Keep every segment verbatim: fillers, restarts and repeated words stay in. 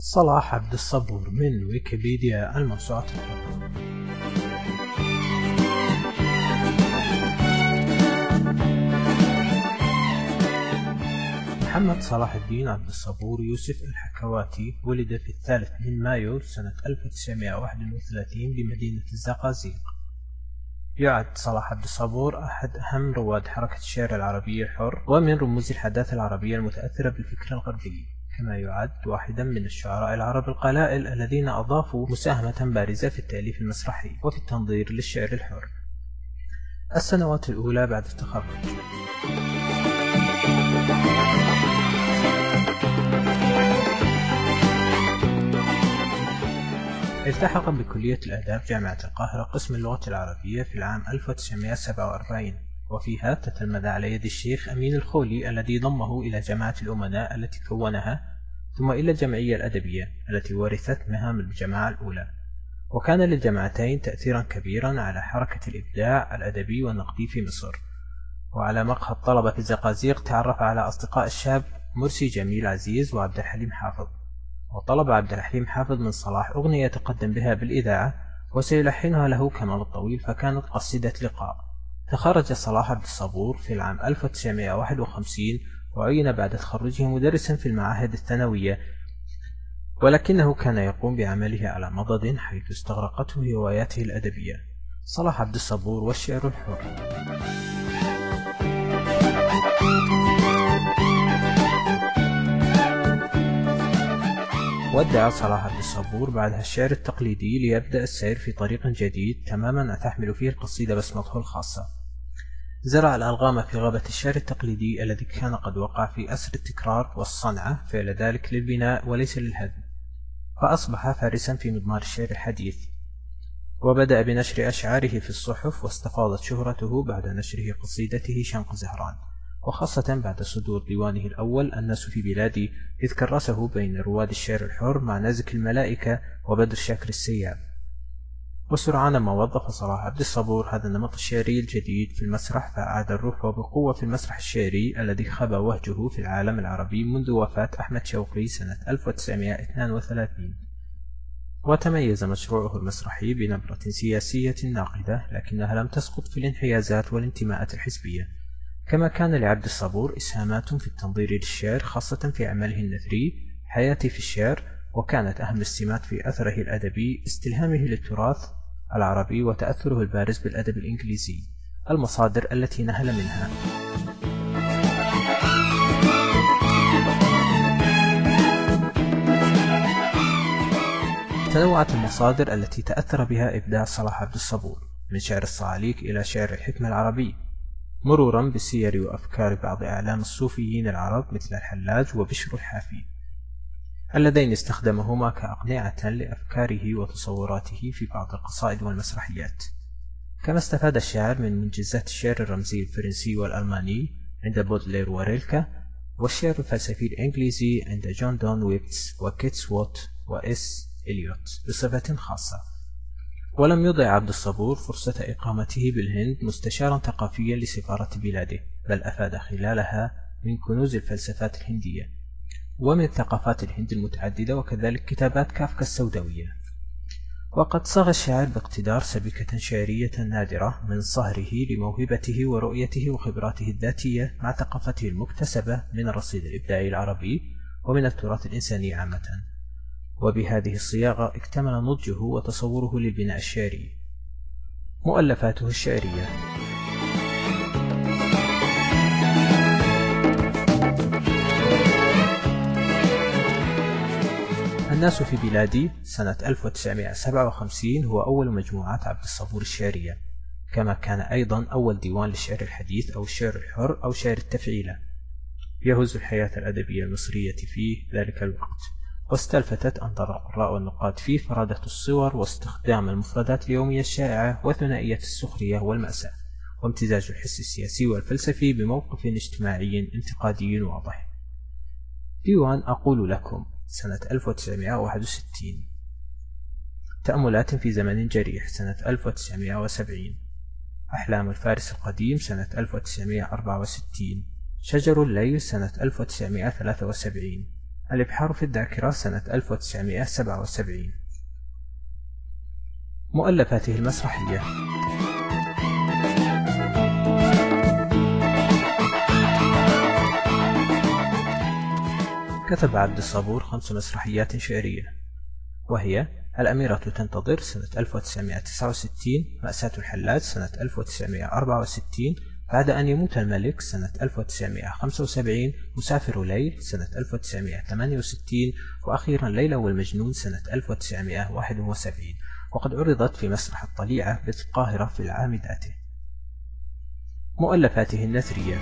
صلاح عبد الصبور من ويكيبيديا الموسوعة الحرة. محمد صلاح الدين عبد الصبور يوسف الحكواتي ولد في الثالث من مايو سنة ألف وتسعمائة وواحد وثلاثين بمدينة الزقازيق. يعد صلاح عبد الصبور أحد أهم رواد حركة الشعر العربي الحر ومن رموز الحداثة العربية المتأثرة بالفكر الغربي، كما يعد واحدا من الشعراء العرب القلائل الذين أضافوا مساهمة بارزة في التأليف المسرحي وفي التنظير للشعر الحر. السنوات الأولى بعد التخرج. التحق بكلية الآداب جامعة القاهرة قسم اللغة العربية في العام ألف وتسعمائة وسبعة وأربعين، وفيها تتلمذ على يد الشيخ أمين الخولي الذي ضمه إلى جماعة الأمناء التي كونها، ثم إلى الجمعية الأدبية التي ورثت مهام الجماعة الأولى. وكان للجماعتين تأثيرا كبيرا على حركة الإبداع الأدبي والنقدي في مصر. وعلى مقهى الطلبة في الزقازيق تعرف على أصدقاء الشاب مرسي جميل عزيز وعبد الحليم حافظ، وطلب عبد الحليم حافظ من صلاح أغنية يتقدم بها بالإذاعة وسيلحنها له كمال الطويل، فكانت قصيدة لقاء. تخرج صلاح عبد الصبور في العام ألف وتسعمائة وواحد وخمسين، وعين بعد تخرجه مدرسا في المعاهد الثانوية، ولكنه كان يقوم بعمله على مضض حيث استغرقته هواياته الأدبية. صلاح عبد الصبور والشعر الحر. ودع صلاح عبد الصبور بعدها الشعر التقليدي ليبدأ السير في طريق جديد تماما تحمل فيه القصيدة بصمته الخاصة. زرع الألغام في غابة الشعر التقليدي الذي كان قد وقع في أسر التكرار والصنعة، فعل ذلك للبناء وليس للهدم، فأصبح فارسا في مضمار الشعر الحديث. وبدأ بنشر أشعاره في الصحف، واستفاضت شهرته بعد نشره قصيدته شنق زهران، وخاصة بعد صدور ديوانه الأول الناس في بلادي، إذ كرسه بين رواد الشعر الحر مع نازك الملائكة وبدر شاكر السياب. وسرعان ما وظف صلاح عبد الصبور هذا النمط الشعري الجديد في المسرح، فأعاد الروح وبقوة في المسرح الشعري الذي خاب وهجه في العالم العربي منذ وفاة أحمد شوقي سنة ألف وتسعمائة واثنين وثلاثين. وتميز مشروعه المسرحي بنبرة سياسية ناقدة، لكنها لم تسقط في الانحيازات والانتماءات الحزبية. كما كان لعبد الصبور إسهامات في التنظير للشعر، خاصة في عمله النثري حياتي في الشعر، وكانت أهم السمات في أثره الأدبي استلهامه للتراث العربي وتأثره البارز بالأدب الإنجليزي. المصادر التي نهل منها: تنوعت المصادر التي تأثر بها إبداع صلاح عبد الصبور، من شعر الصعاليك إلى شعر الحكمة العربي، مرورا بسير وأفكار بعض أعلام الصوفيين العرب مثل الحلاج وبشر الحافي، اللذين استخدمهما كأقنعة لأفكاره وتصوراته في بعض القصائد والمسرحيات. كما استفاد الشاعر من منجزات الشعر الرمزي الفرنسي والألماني عند بودلير وريلكا، والشعر الفلسفي الإنجليزي عند جون دون ويبتس وكيتس ووت وإس إليوت بصفة خاصة. ولم يضع عبد الصبور فرصة إقامته بالهند مستشارا ثقافيا لسفارة بلاده، بل أفاد خلالها من كنوز الفلسفات الهندية ومن ثقافات الهند المتعددة، وكذلك كتابات كافكا السوداوية. وقد صاغ الشاعر باقتدار سبكة شعرية نادرة من صهره لموهبته ورؤيته وخبراته الذاتية مع ثقافته المكتسبة من الرصيد الإبداعي العربي ومن التراث الإنساني عامة. وبهذه الصياغة اكتمل نضجه وتصوره للبناء الشعري. مؤلفاته الشعرية: الناس في بلادي سنة ألف وتسعمائة وسبعة وخمسين هو أول مجموعات عبد الصبور الشعرية، كما كان أيضا أول ديوان للشعر الحديث أو الشعر الحر أو شعر التفعيلة يهز الحياة الأدبية المصرية في ذلك الوقت. واستلفتت أنظار القراء والنقاد فيه فرادة الصور واستخدام المفردات اليومية الشائعة وثنائية السخرية والمأساة، وامتزاج الحس السياسي والفلسفي بموقف اجتماعي انتقادي واضح. ديوان أقول لكم سنة ألف وتسعمائة وواحد وستين. تأملات في زمن جريح سنة ألف وتسعمائة وسبعين. أحلام الفارس القديم سنة ألف وتسعمائة وأربعة وستين. شجر الليل سنة ألف وتسعمائة وثلاثة وسبعين. الإبحار في الذاكرة سنة ألف وتسعمائة وسبعة وسبعين. مؤلفاته المسرحية: كتب عبد الصبور خمس مسرحيات شعرية، وهي الأميرة تنتظر سنة ألف وتسعمائة وتسعة وستين، مأساة الحلاج سنة ألف وتسعمائة وأربعة وستين، بعد أن يموت الملك سنة ألف وتسعمائة وخمسة وسبعين، مسافر ليل سنة ألف وتسعمائة وثمانية وستين، وأخيرا ليلى والمجنون سنة ألف وتسعمائة وواحد وسبعين، وقد عرضت في مسرح الطليعة بالقاهرة في العام ذاته. مؤلفاته النثرية: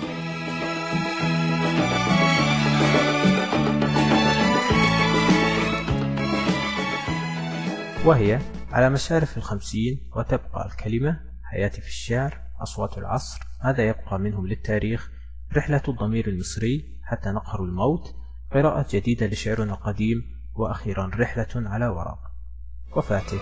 وهي على مشارف الخمسين، وتبقى الكلمة، حياتي في الشعر، أصوات العصر، ماذا يبقى منهم للتاريخ، رحلة الضمير المصري، حتى نقهر الموت، قراءة جديدة لشعرنا القديم، وأخيرا رحلة على ورق. وفاته: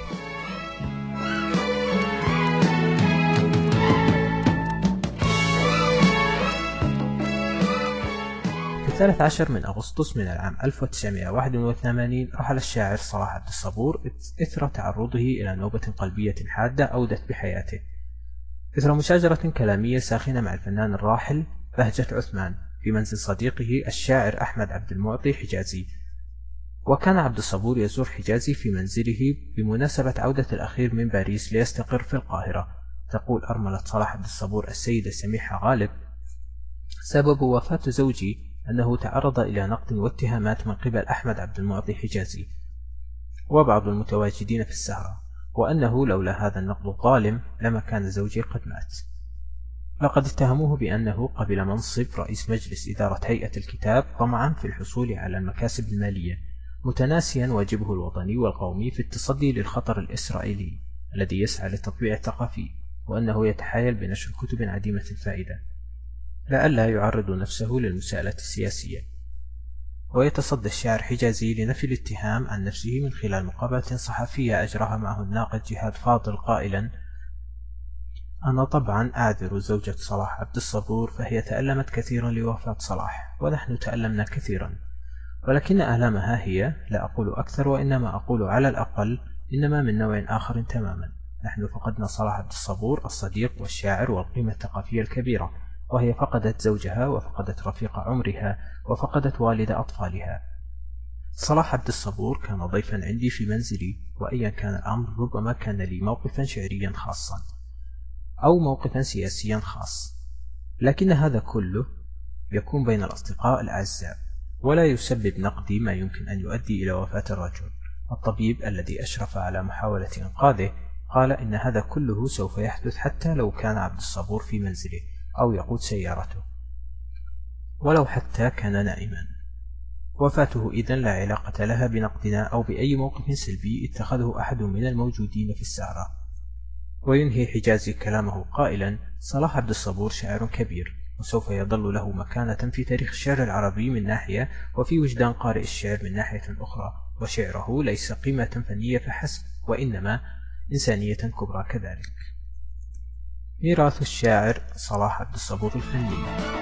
في الثالث عشر من أغسطس من العام ألف وتسعمائة وواحد وثمانين رحل الشاعر صلاح عبد الصبور إثر تعرضه إلى نوبة قلبية حادة أودت بحياته، إثر مشاجرة كلامية ساخنة مع الفنان الراحل بهجة عثمان في منزل صديقه الشاعر أحمد عبد المعطي حجازي. وكان عبد الصبور يزور حجازي في منزله بمناسبة عودة الأخير من باريس ليستقر في القاهرة. تقول أرملة صلاح عبد الصبور السيدة سميحة غالب: سبب وفاة زوجي أنه تعرض إلى نقد واتهامات من قبل أحمد عبد المعطي حجازي وبعض المتواجدين في السهرة، وأنه لولا هذا النقد الظالم لما كان زوجي قد مات. لقد اتهموه بأنه قبل منصب رئيس مجلس إدارة هيئة الكتاب طمعا في الحصول على المكاسب المالية، متناسيا واجبه الوطني والقومي في التصدي للخطر الإسرائيلي الذي يسعى للتطبيع الثقافي، وأنه يتحايل بنشر كتب عديمة الفائدة لئلا يعرض نفسه للمساءلة السياسية. ويتصدى الشاعر حجازي لنفي الاتهام عن نفسه من خلال مقابلة صحفية أجراها معه الناقد جهاد فاضل قائلا: أنا طبعا أعذر زوجة صلاح عبد الصبور، فهي تألمت كثيرا لوفاة صلاح، ونحن تألمنا كثيرا، ولكن آلامها هي، لا أقول أكثر وإنما أقول على الأقل، إنما من نوع آخر تماما. نحن فقدنا صلاح عبد الصبور الصديق والشاعر والقيمة الثقافية الكبيرة، وهي فقدت زوجها وفقدت رفيق عمرها وفقدت والد أطفالها. صلاح عبد الصبور كان ضيفا عندي في منزلي، وأيا كان الأمر ربما كان لي موقفا شعريا خاصا أو موقفا سياسيا خاص، لكن هذا كله يكون بين الأصدقاء الأعزاء، ولا يسبب نقدي ما يمكن أن يؤدي إلى وفاة الرجل. الطبيب الذي أشرف على محاولة إنقاذه قال إن هذا كله سوف يحدث حتى لو كان عبد الصبور في منزله أو يقود سيارته، ولو حتى كان نائما. وفاته إذن لا علاقة لها بنقدنا أو بأي موقف سلبي اتخذه أحد من الموجودين في السهرة. وينهي حجازي كلامه قائلا: صلاح عبد الصبور شاعر كبير، وسوف يظل له مكانة في تاريخ الشعر العربي من ناحية، وفي وجدان قارئ الشعر من ناحية أخرى، وشعره ليس قيمة فنية فحسب، وإنما إنسانية كبرى كذلك. ميراث الشاعر صلاح عبد الصبور الفني: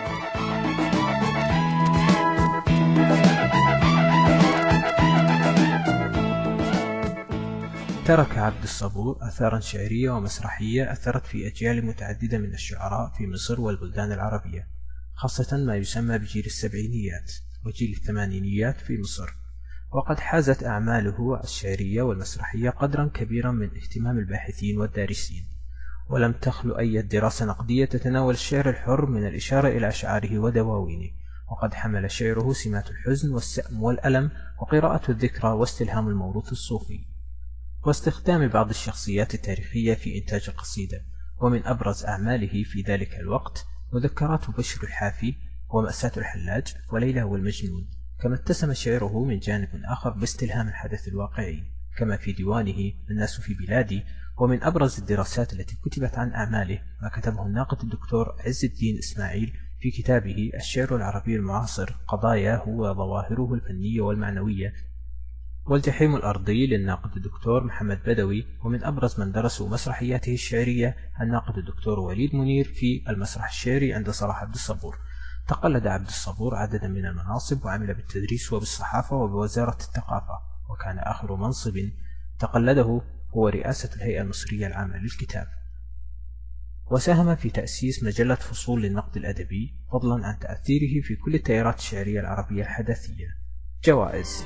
ترك عبد الصبور آثارا شعرية ومسرحية أثرت في أجيال متعددة من الشعراء في مصر والبلدان العربية، خاصة ما يسمى بجيل السبعينيات وجيل الثمانينيات في مصر. وقد حازت أعماله الشعرية والمسرحية قدرا كبيرا من اهتمام الباحثين والدارسين، ولم تخلو أي دراسة نقدية تتناول الشعر الحر من الإشارة إلى أشعاره ودواوينه. وقد حمل شعره سمات الحزن والسأم والألم وقراءة الذكرى واستلهام الموروث الصوفي، واستخدام بعض الشخصيات التاريخية في إنتاج القصيدة. ومن أبرز أعماله في ذلك الوقت مذكرات بشر الحافي ومأساة الحلاج وليلى والمجنون. كما اتسم شعره من جانب آخر باستلهام الحدث الواقعي، كما في ديوانه الناس في بلادي. ومن أبرز الدراسات التي كتبت عن أعماله ما كتبه الناقد الدكتور عز الدين إسماعيل في كتابه الشعر العربي المعاصر، قضاياه وظواهره الفنية والمعنوية، والجحيم الأرضي للناقد الدكتور محمد بدوي. ومن أبرز من درسوا مسرحياته الشعرية الناقد الدكتور وليد منير في المسرح الشعري عند صلاح عبد الصبور. تقلد عبد الصبور عددا من المناصب وعمل بالتدريس وبالصحافة وبوزارة الثقافة، وكان آخر منصب تقلده هو رئاسة الهيئة المصرية العامة للكتاب. وساهم في تأسيس مجلة فصول للنقد الأدبي، فضلا عن تأثيره في كل التيارات الشعرية العربية الحداثية. جوائز: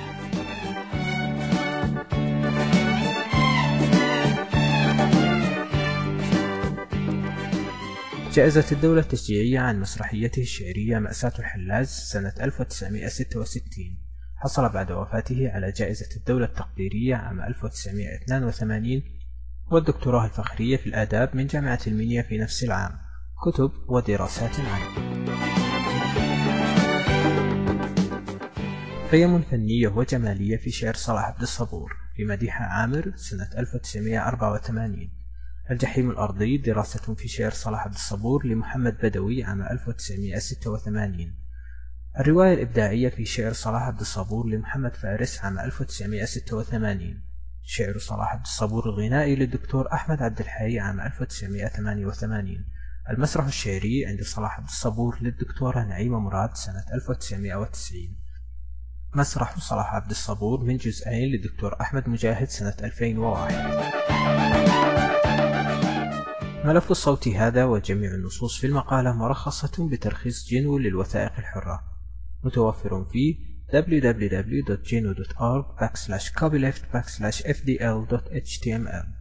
جائزة الدولة التشجيعية عن مسرحيته الشعرية مأساة الحلاج سنة ألف وتسعمائة وستة وستين. حصل بعد وفاته على جائزة الدولة التقديرية عام ألف وتسعمائة واثنين وثمانين والدكتوراه الفخرية في الآداب من جامعة المنيا في نفس العام. كتب ودراسات عنه: قيم فنية وجمالية في شعر صلاح عبد الصبور في مديحة عامر سنة ألف وتسعمائة وأربعة وثمانين. الجحيم الأرضي دراسة في شعر صلاح عبد الصبور لمحمد بدوي عام ألف وتسعمائة وستة وثمانين. الرواية الإبداعية في شعر صلاح عبد الصبور لمحمد فارس عام ألف وتسعمائة وستة وثمانين. شعر صلاح عبد الصبور الغنائي للدكتور أحمد عبد الحي عام ألف وتسعمائة وثمانية وثمانين. المسرح الشعري عند صلاح عبد الصبور للدكتورة نعيمة مراد سنة ألف وتسعمائة وتسعين. مسرح صلاح عبد الصبور من جزئين للدكتور أحمد مجاهد سنة ألفين وواحد. ملف الصوت هذا وجميع النصوص في المقالة مرخصة بترخيص جينو للوثائق الحرة، متوفر في دبليو دبليو دبليو دوت جينو دوت أورج باك سلاش كوبيليفت باك سلاش إف دي إل دوت إتش تي إم إل.